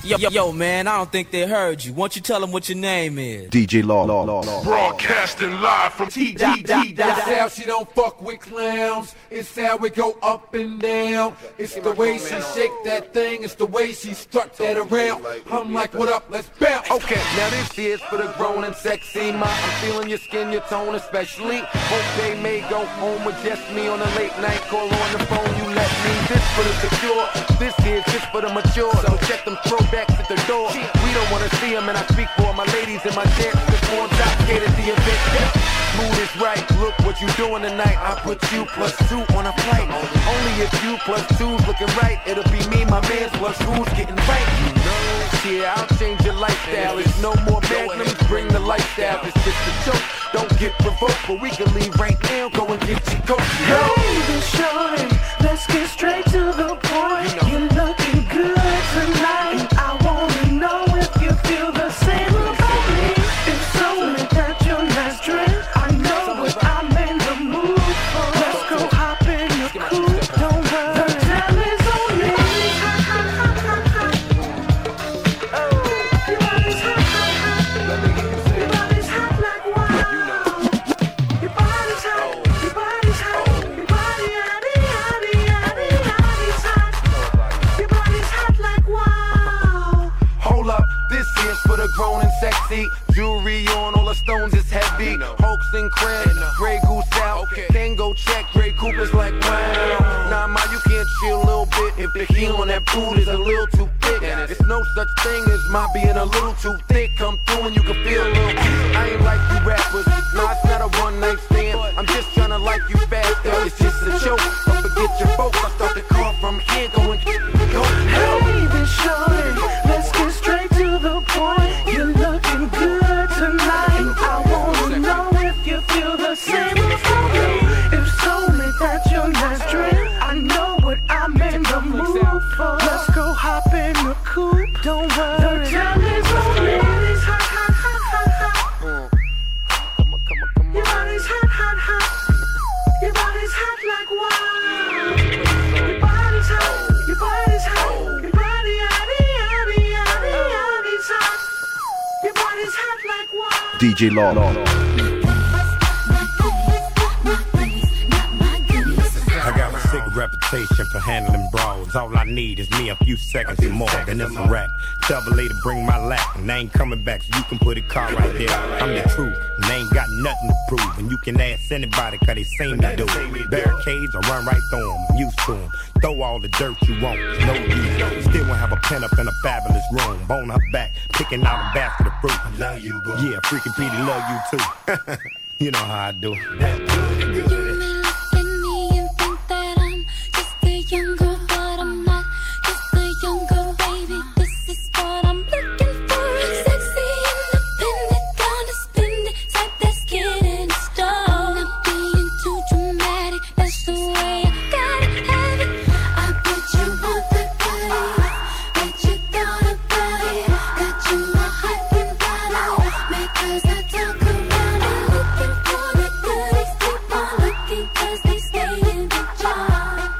Yo, man, I don't think they heard you. Why don't you tell them what your name is? DJ Law. Broadcasting live from That's how she don't fuck with clowns. It's how we go up and down. It's the way she shake that thing. It's the way she strut that around. I'm like, what up? Let's bounce. Okay, now this is for the grown and sexy. I'm feeling your skin, your tone especially. Hope they may go home with just me on a late night call on the phone. You let me. This for the secure. This is just for the mature. So check them throwbacks at the door. We don't wanna see them, and I speak for my ladies and my gents. Just on top, get at the event. Mood is right. Look what you doing tonight. I put you +2 on a flight. Only if you +2's looking right, it'll be me, my man's +2's getting right. You know, yeah, I'll change your lifestyle. It's no more magnums, bring the lifestyle. It's just a joke. Don't get provoked, but we can leave right now. Go and get your coat. Baby, shorty, let's get straight to the point. You're looking good tonight. I wanna know if you feel the same about me. It's only that you're not straight. I know what I'm in the mood for. Let's go hop in the coupe. Don't worry, the time is on me. Your body's hot, hot, hot. Your body's hot like wow. Your body's hot, your body's hot. Your body, yaddy, yaddy, yaddy, yaddy's hot. Your body's hot like wow. Hold up, this is for the grown and sexy. Jewelry on, all the stones is heavy. Hoax and crib, Grey Goose out. Tango check, Grey Cooper's like wow. Nah, ma, you can't chill a little bit if the heel on that boot is a little too thick. There's no such thing as my being a little too thick. Come through and you can feel a little. I ain't like you rappers. Nah, it's not a one-night stand. I'm just trying to like you faster. It's just a joke. Don't forget your folks. I start the car from here going. Go. Baby, shorty, let's get straight to the point. You're looking good tonight. I wanna know if you feel the same for me. It's only that you're not straight. I know what I'm in the mood for. Let's go hop in the coupe. Don't worry, the time is on me. It's hot, hot, hot, hot, hot. Your body's hot, hot, hot. Your body's hot like wow. Your body's hot. Your body's hot. Your body, yaddy, yaddy, yaddy, yaddy's hot. Your body's hot like wow. DJ Law. I got a sick reputation for handling brawls. All I need is me a few seconds and more, then it's a wrap. Tell the lady bring my lap, and I ain't coming back, so you can put a car right there. I'm the truth, and I ain't got nothing to prove. And you can ask anybody, cause they seen me do it. Barricades, I run right through them, I'm used to them. Throw all the dirt you want, no use. Still won't have a pen up in a fabulous room. Bone her back, picking out a basket of fruit. I love you, boo. Yeah, freaking Petey love you too. You know how I do. Young girl, but I'm not just a young girl, baby. This is what I'm looking for. Sexy, independent, gonna spend it. Type that's getting it started. Not being too dramatic, that's the way I gotta have it. I bet you want the goodies, bet you thought about it. Got you all hype and bottle, because I talk around it. Looking for the goodies, keep on looking, cause they stay in the jar.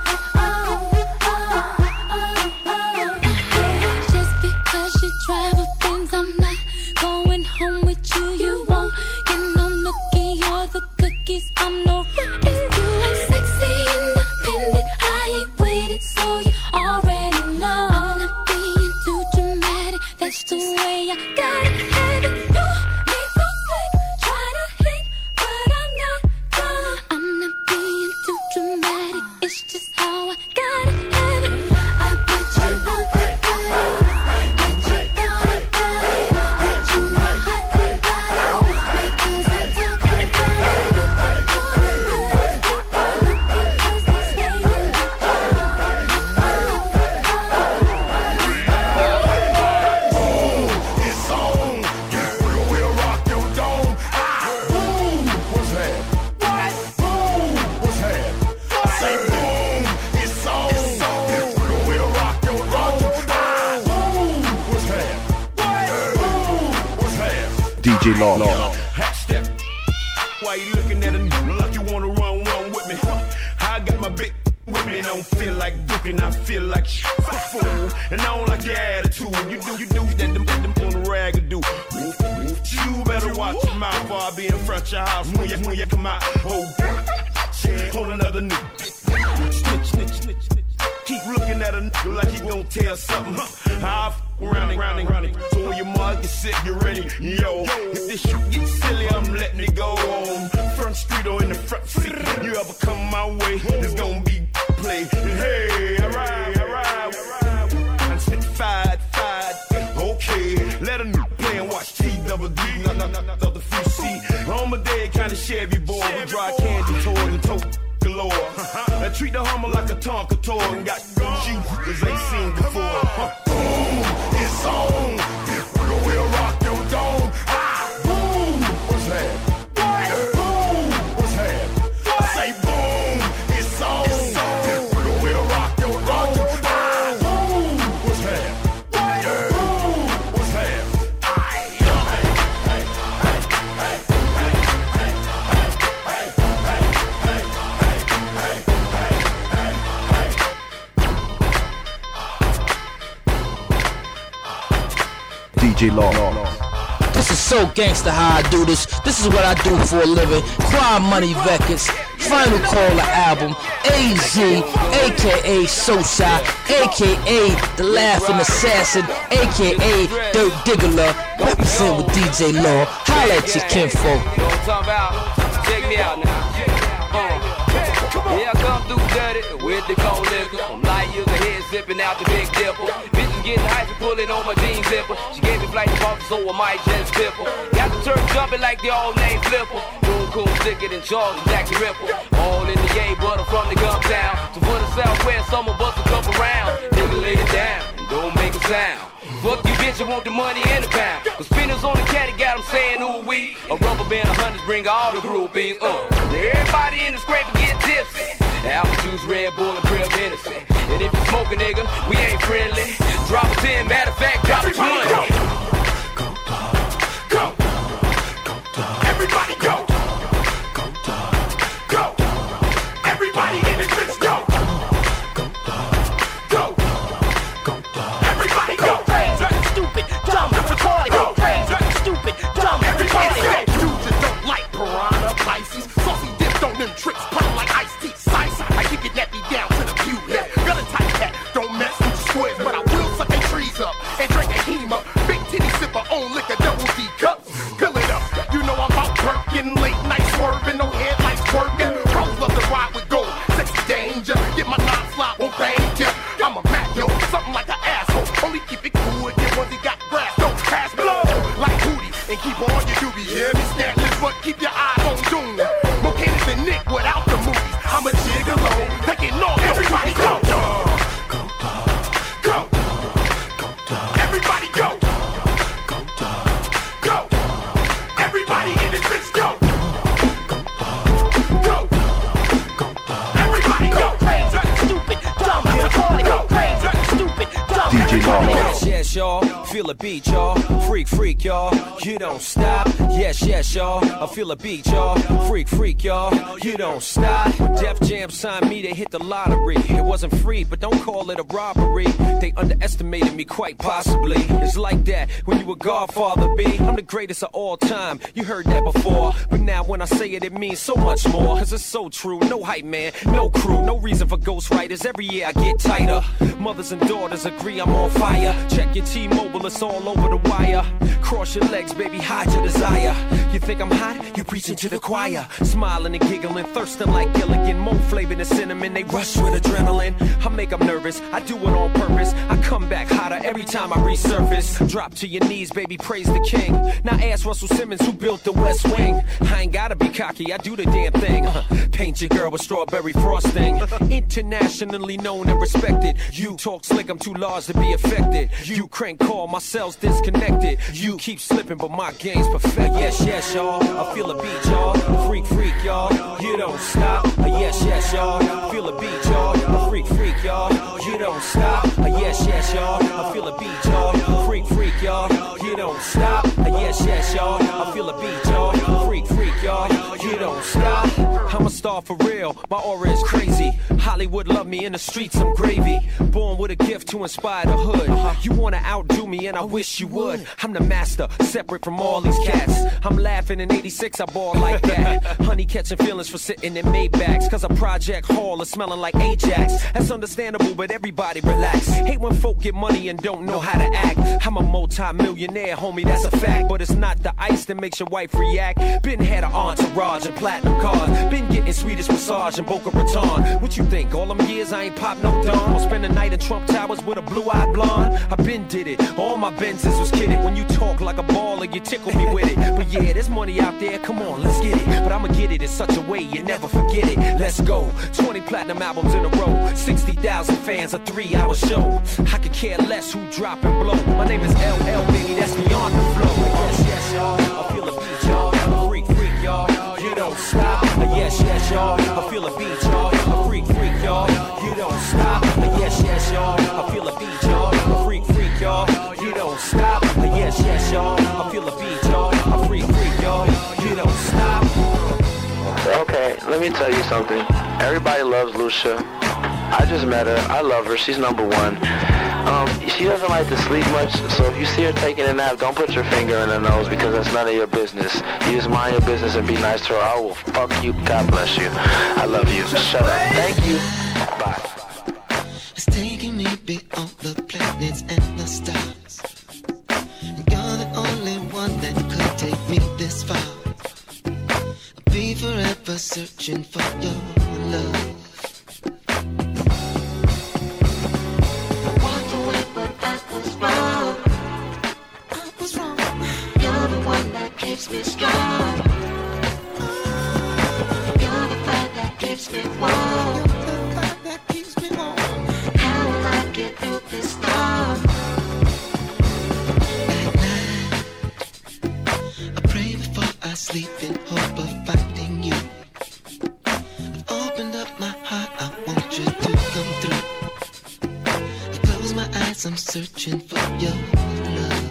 Travel things, I'm not going home with you. You won't get no nookie or the cookies. I'm no rockin' you. I'm sexy, independent. I ain't waited, so you already know. I'm not being too dramatic. That's the way I gotta have it. You make so slick, try to hit, but I'm not done. I'm not being too dramatic. It's just how I gotta have it. I bet you want that good. DJ Law. Half step. Why you looking at a nigga like you wanna run with me? I got my big with me and I don't feel like this. talking, I feel like a fool. And I don't like your attitude. You do that them on the rag do. You better watch your mouth or I'll be in front of your house when you come out. Hold another nigga. Snitch. Keep looking at a nigga like he gon' tell something. I'll round and so when your mug gets sick, you're ready. Yo, if this shit gets silly, I'm letting it go on. Front street or in the front seat. You ever come my way, it's gon' be play. Hey, alright. I'm fired. Okay, let a new play and watch T-double-D. Not the free seat. On my day, kinda Chevy boy. We dry candy toys and tote galore. I treat the Hummer like a Tonka toy and got Jesus ain't seen before. Boom, it's on. This nigga will rock your dome. Boom, what's that? Boom, what's that? I say boom, it's on. This nigga will rock your dome. Boom, what's that? Boom, what's that? DJ Law. This is so gangsta how I do this. This is what I do for a living. Crime Money Records, Final Caller album, AZ, aka So Shy, aka The Laughing Assassin, aka Dirt Diggler, represent with DJ Law. Holla at your kinfolk. You know what I'm talking about? Check me out now. Yeah, I come through dirty with the cold liquor. I'm light years ahead, sipping out the Big Dipper. Bitches getting hyped and pulling on my jean zipper. She gave me flight to Boston, so I might just flip her. Got the turf jumping like the old name Flipper. Doing cool, thicker than Charles and Jackie Ripper. All in the yay, but I'm from the gum town. So for the Southwest, I'ma bust a couple rounds. Nigga, lay it down and don't make a sound. Fuck you, bitch, I want the money and the pound. The spinners on the caddy got them saying, ooh, wee. A rubber band of hundreds bring all the groupies. Everybody in the scraper get tipsy. Apple juice, Red Bull, and Real Hennessy. And if you smoke a nigga, we ain't friendly. Drop a 10, matter of fact, drop a 20. Go. Everybody go. Go. Everybody in the streets go. Go. Everybody go. Stupid, dumb, retarded. Crazy, stupid, dumb, retarded. Dudes that don't like piranha, Pisces, saucy dipped on them tricks, purple like iced tea, size. I kick it nappy down to the pew head. Got a tight hat, don't mess with the squares, but I will suck their trees up and drink a hema. Big titty sipper on liquor, double D cups. Fill it up, you know I'm out working, late night swerving, no headlights working. Pros love to ride with gold, sexy danger. Get my non-flop on bang, yeah. I'm a Mac, yo, something like an asshole. Only keep it cool if your onesie got grass, don't pass blow like Hootie and keep on your doobie. Yeah, me snatchless, but keep your eyes on Doom. More cases than Nick without the movies. I'm a gigolo, taking off. Everybody go. Go. Everybody go. Go. Everybody in the streets go. Go. Everybody go. Stupid, dumb, retarded. Crazy, stupid, dumb, DJ Law. Yes, y'all. Feel a beat, y'all. Freak, y'all. You don't stop. Yes, y'all. I feel a beat, y'all. Freak, y'all. You don't stop. Def Jam signed me to hit the lottery. It wasn't free, but don't call it a robbery. They underestimated me quite possibly. It's like that when you a Godfather, B. I'm the greatest of all time. You heard that before. But now when I say it, it means so much more. Cause it's so true. No hype, man. No crew. No reason for ghostwriters. Every year I get tighter. Mothers and daughters agree I'm on fire. Check your T-Mobile, it's all over the wire. Cross your legs, baby, hide your desire. You think I'm hot? You preaching to the choir. Smiling and giggling, thirsting like Gilligan. More flavor than cinnamon, they rush with adrenaline. I make them nervous, I do it on purpose. I come back hotter every time I resurface. Drop to your knees, baby, praise the king. Now ask Russell Simmons who built the West Wing. I ain't gotta be cocky, I do the damn thing. Paint your girl with strawberry frosting. Internationally known and respected. You talk slick, I'm too large to be affected. You crank call, my cell's disconnected. You keep slipping, but my game's perfect. Yes, y'all. I feel a beat, y'all. Freak, y'all. You don't stop. Yes, y'all. Feel a beat, y'all. Freak, y'all. You don't stop. Yes, y'all. I feel a beat, y'all. Freak, y'all. You don't stop. Yes, y'all. I feel a beat, y'all. Freak, y'all. You don't stop. I'm a star for real. My aura is crazy. Hollywood love me, in the streets I'm gravy. Born with a gift to inspire the hood. You wanna outdo me and I wish you would. I'm the master, separate from all these cats. I'm laughing in 86, I ball like that. Honey catching feelings for sitting in Maybachs. Cause a project hall is smelling like Ajax. That's understandable, but everybody relax. Hate when folk get money and don't know how to act. I'm a multi-millionaire, homie, that's a fact. But it's not the ice that makes your wife react. Been had an entourage and platinum cars. Been getting Swedish massage and Boca Raton. What you think, all them years I ain't pop no dawn? Or spend the night in Trump Towers with a blue-eyed blonde? I been did it, all my Benzes was kidded. When you talk like a baller, you tickle me with it. But yeah, there's money out there, come on, let's get it. But I'ma get it in such a way you never forget it. Let's go, 20 platinum albums in a row, 60,000 fans, a 3-hour show. I could care less who drop and blow. My name is LL, baby, that's beyond the flow. Yes, yes, y'all, I feel a beat, y'all. A freak, freak, y'all, you don't stop. Yes, yes, y'all, I feel a beat, y'all. A freak, freak, y'all, you don't stop. Yes, yes, y'all, I feel a beat, y'all. A freak, freak, y'all, you don't stop. Yes, yes, y'all, I feel a beat, y'all. A freak, freak, y'all, you don't stop. Okay, let me tell you something. Everybody loves Lucia. I just met her. I love her. She's number one. She doesn't like to sleep much, so if you see her taking a nap, don't put your finger in her nose because that's none of your business. You just mind your business and be nice to her. I will fuck you. God bless you. I love you. Shut up. Thank you. Bye. It's taking me beyond the planets and the stars. You're the only one that could take me this far. I'll be forever searching for your love. Keeps me strong. You're the fire that keeps me warm. You're the fire that keeps me warm. How will I get through this storm? At night, I pray before I sleep in hope of finding you. I've opened up my heart, I want you to come through. I close my eyes, I'm searching for your love.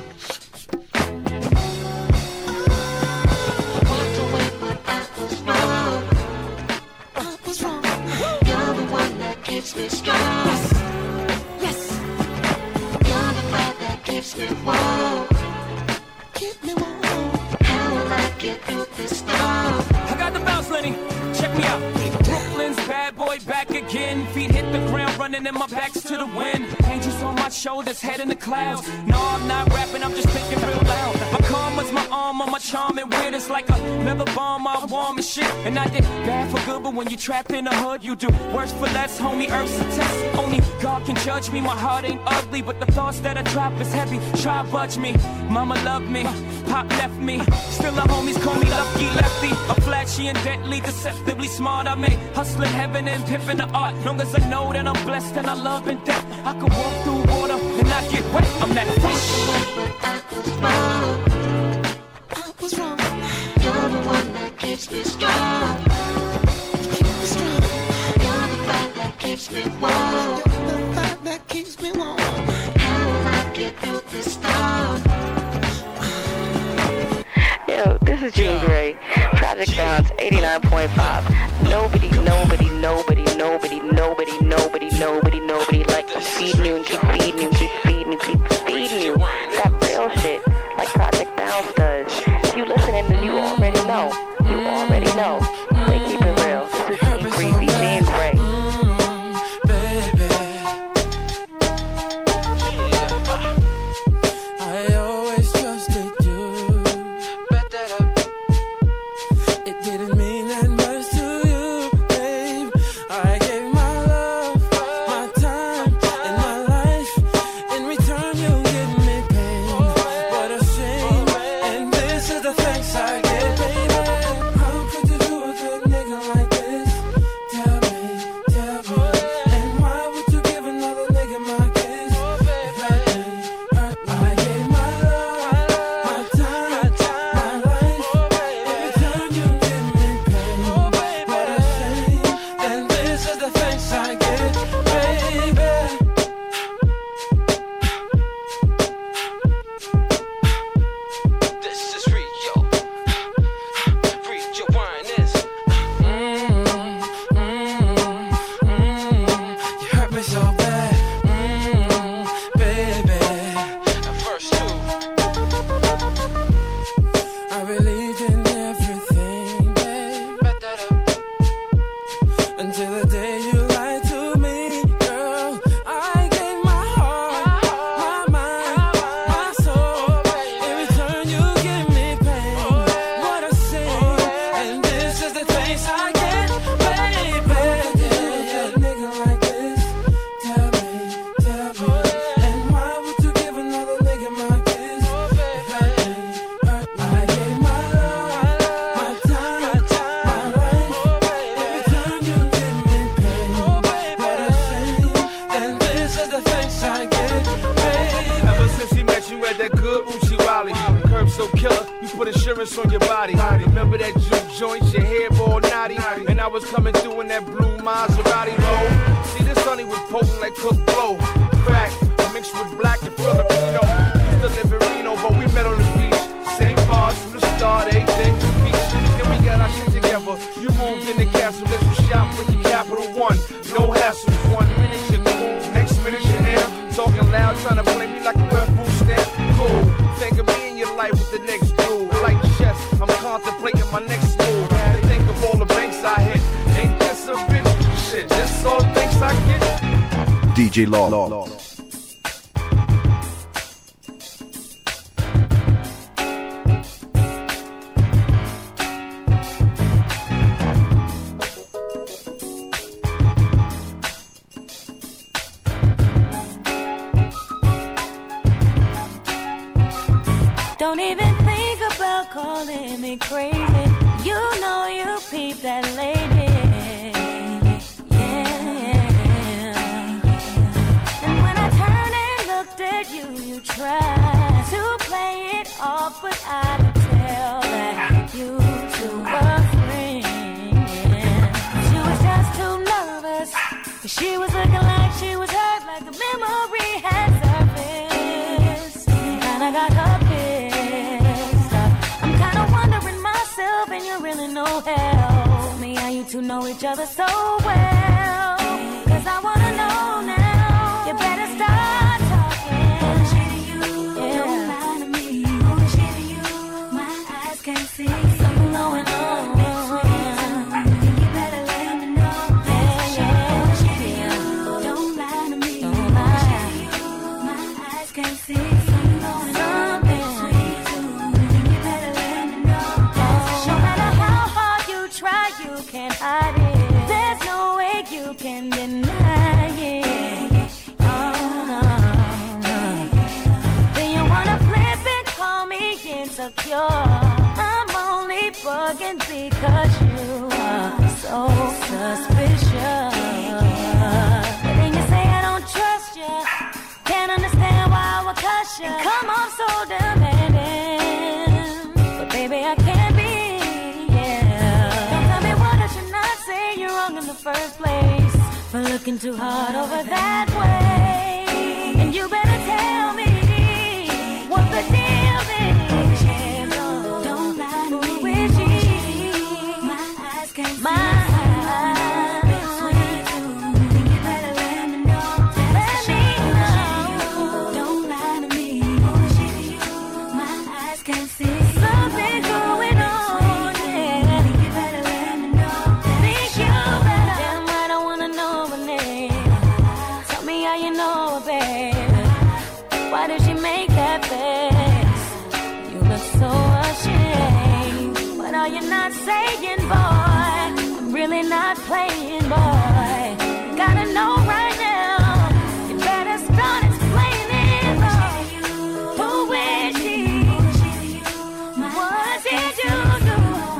Keeps me strong. Yes. Yes. You're the fire that keeps me warm. Keep me warm. How will I get through this storm? I got the bounce, Lenny. Check me out. Brooklyn's bad boy back again. Feet hit the ground, running and my back's to the wind. Angels on my shoulders, head in the clouds. No, I'm not rapping, I'm just thinking real loud. My karma's my armor, my charm and weird. It's like a leather bomb, I'm warm and shit. And I did bad for good, but when you trapped in the hood, you do worse for less, homie. Earth's a test. Only God can judge me. My heart ain't ugly, but the thoughts that I drop is heavy. Try budge me. Mama loved me, Pop left me. Still the homies call me Lucky Lefty. A flashy and deadly, deceptively smart. I make hustling heaven and pimping the art. Long as I know that I'm blessed and I love and death, I can walk through water and not get wet. I'm that fish. I was wrong. You're the one that keeps me strong. Keep me strong. You're the fire that keeps me warm. You're the fire that keeps me warm. How will I get through this storm? Yo, this is Jean Grey, Project Bounce 89.5. Nobody like to feed you and keep feeding you, keep feeding you, keep feeding you. That real shit, like Project Bounce does. If you listening, then you already know. You already know. They keep it real. This is Jean Greasy, Jean Grey. My time and my life. that good Uchi Wally. Curb so killer, you put insurance on your body. Remember that juke joint, your hair all naughty. And I was coming through in that blue Maserati low. See, this honey was potent like cooked blow. Crack, mixed with black and Filipino. Used to live in Reno, but we met on the beach. Same bars from the start, everything to the beach. Then we got our shit together. You moved in the castle, let's you shop with the Capital One. No hassle, 1 minute you're cool, next minute you're here. Talking loud, trying to play me like a Red Bull stamp. Cool, think of me in your life with the next dude. Like chess, I'm contemplating my next move. Think of all the banks I hit. Ain't this a bitch? Shit, this all the things I get. DJ Law. Don't even think about calling me crazy. You know you peep that lady. Yeah. And when I turned and looked at you, you tried to play it off, but I could tell that you two were friends. She was just too nervous. She was looking like she was hurt, like the memory had surfaced. And I got her pissed. I'm kinda wondering myself, and you really know help me how you two know each other so well. Cause I wanna know now. You better start talking. Bullshit to you, don't lie to me. Bullshit to you, my eyes can't see. Something going on. You better let me know. Bullshit to you, don't lie to me. Bullshit to you, my eyes can't see. Something going on. You better let me know. No matter how hard you try, you can't hide it. There's no way you can deny it. Oh, no. Then you wanna flip and call me insecure. I'm only bugging because you are so suspicious. But then you say I don't trust you. Can't understand why I would cuss you. Come off so demanding. But baby, I can't be, yeah. Don't tell me what I should not say. You're wrong in the first place for looking too hard over that way. And you better tell me what the deal is. Don't lie to me. With you, my eyes can't see. My saying, boy, I'm really not playing, boy. Gotta know right now. You better start explaining, boy. Who is she? What did you do?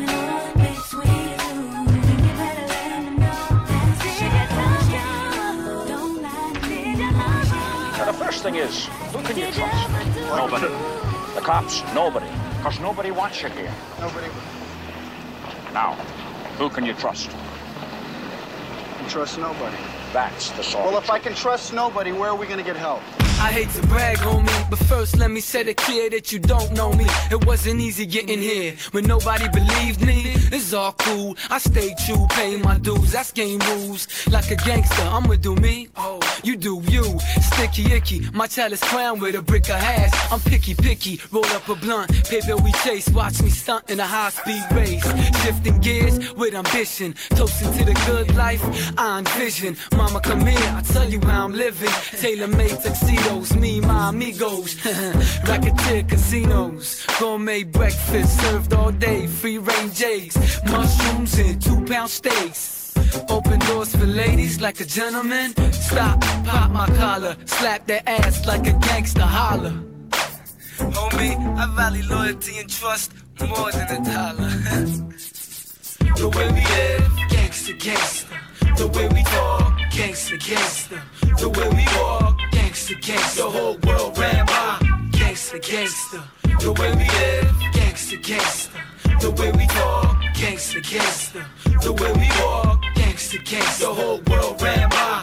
You better let me know. Did you touch her? Don't lie. Did you love her? Now, the first thing is, who can you trust? Nobody. The cops? Nobody. Because nobody wants you here. Nobody. Now, who can you trust? I can trust nobody. That's the sort. Well, if I can trust nobody, where are we going to get help? I hate to brag on me, but first let me set it clear that you don't know me. It wasn't easy getting here when nobody believed me. It's all cool, I stay true, paying my dues. That's game rules. Like a gangster, I'ma do me. Oh, you do you. Sticky icky, my chalice crown with a brick of hash. I'm picky, roll up a blunt. Paper we chase, watch me stunt in a high-speed race. Shifting gears with ambition, toasting to the good life I envision. Mama, come here, I tell you how I'm living. Tailor-made tuxedos, me, my amigos. Racketeer casinos, gourmet breakfast served all day. Free-range J's, mushrooms and 2-pound steaks. Open doors for ladies like a gentleman. Stop, pop my collar, slap their ass like a gangster, holler. Homie, I value loyalty and trust more than a dollar. The way we live, gangster, gangster. The way we talk, gangster, gangster. The way we walk, gangster, gangster. The whole world ran by, gangster, gangsta, gangsta. The way we live, gangsta, gangsta. The way we talk, gangsta, gangsta. The way we walk, gangsta, gangsta. The whole world ran by.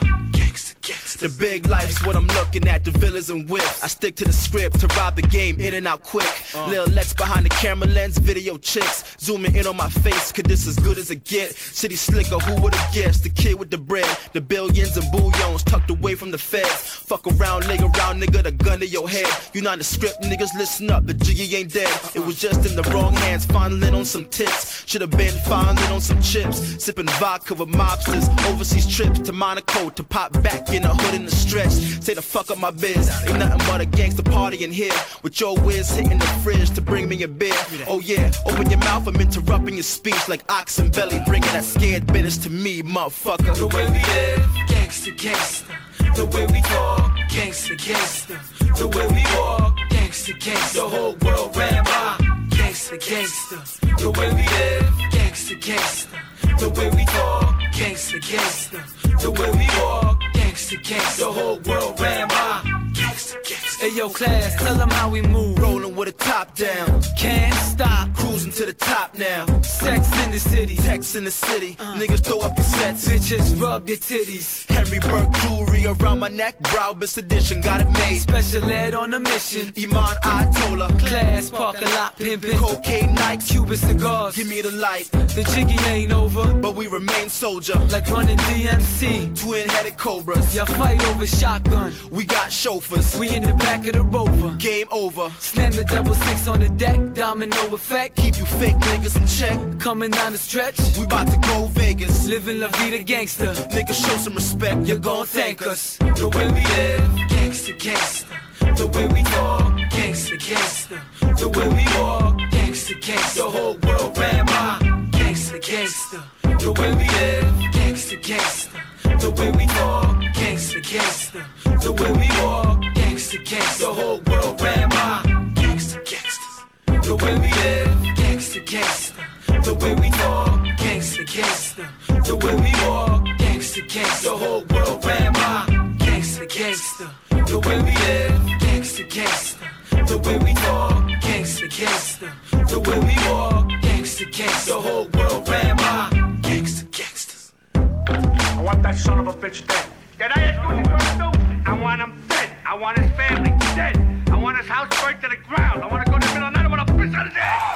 The big life's what I'm looking at, the villas and whips. I stick to the script to rob the game in and out quick. Lil Lex behind the camera lens, video chicks zooming in on my face, cause this as good as it get. City slicker, who would've guessed? The kid with the bread, the billions and bullions tucked away from the feds. Fuck around, lay around, nigga, the gun to your head. You not the script, niggas, listen up, the jiggy ain't dead. It was just in the wrong hands, fondling on some tits. Should've been fondling on some chips. Sipping vodka with mobsters, overseas trips to Monaco to pop back in the hood in the stretch. Say the fuck up my biz, ain't nothing but a gangster party in here. With your whiz hitting the fridge to bring me a beer. Oh yeah, open your mouth, I'm interrupting your speech like ox and belly, bringing that scared business to me, motherfucker. The way we live, gangsta, gangsta. The way we talk, gangsta, gangsta. The way we walk, gangsta, gangsta. The whole world ran by, gangsta, gangsta. The way we live, gangsta, gangsta. The way we talk, gangsta, gangsta. The way we walk, gangsta, gangsta. The whole world ran by, gangsta, gangsta. Hey yo, class, tell them how we move. Rolling with a top down, can't stop, cruising to the top now. Sex in the city, text in the city. Niggas throw up your sets, bitches rub their titties. Henry Burke jewelry around my neck, Browbus edition, got it made. Special ed on a mission, Iman Ayatollah, class, parking lot pimping, cocaine nights, Cuban cigars. Give me the light. The jiggy ain't over, but we remain soldier. Like running DMC, twin-headed cobras. Y'all fight over shotgun. We got chauffeurs. We in the back of the Rover. Game over. Slam the 6 on the deck. Domino effect. Keep you fake niggas in check. Coming down the stretch. We about to go Vegas. Living La Vida gangster. Niggas show some respect. You're gon' thank us. The way we live, gangsta, gangsta. The way we talk, gangsta, gangsta. The way we walk, gangsta, gangsta. The whole world ran by, gangsta, gangsta. The way we live, gangsta, gangsta. The way we talk, gangsta, gangsta. The way we walk, gangsta, gangsta. The whole world ran by, gangsta, gangsta. The way we live, gangsta, gangsta. The way we talk, gangsta, gangsta. The way we walk, gangsta, gangsta. The whole world ran by, gangsta, gangsta. The way we live, gangsta, gangsta. The way we talk, gangsta, gangsta. The way we walk, gangsta, gangsta. The whole world ran by, gangsta, gangsters. I want that son of a bitch dead. Did I ask you what you want to do? I want him dead. I want his family dead. I want his house burnt to the ground. I want to go to the middle of the night. I want to piss on his ass.